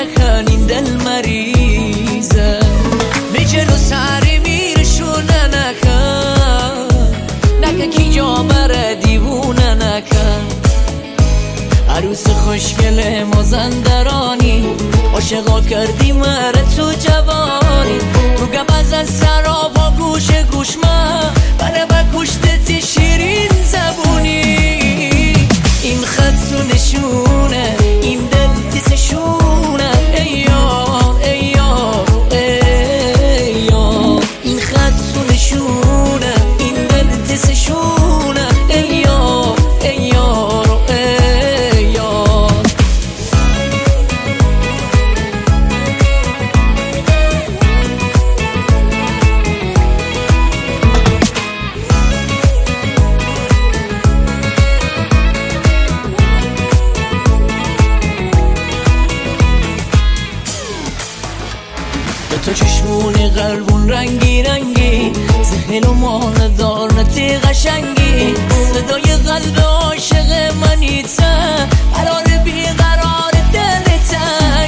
نکن این دل مریضه به جلو سری میرشونه نکن کی جا بره دیوونه نکن عروس خوشگل مازندرانی عاشقا کردی مره تو جوانی تو گبز از سرابا گوش من بره بکشتت شیرین زبونی این خط و نشونه این دل تیسشونه ای یار ای یار ای یار این خط و نشونه این دل تیسشونه ای یار ای یار ای یار تو چشمونی قلبون رنگی رنگی ذهن و ماندار نتی قشنگی صدای قلب عاشق منی تا قرار بیقرار دل تنگی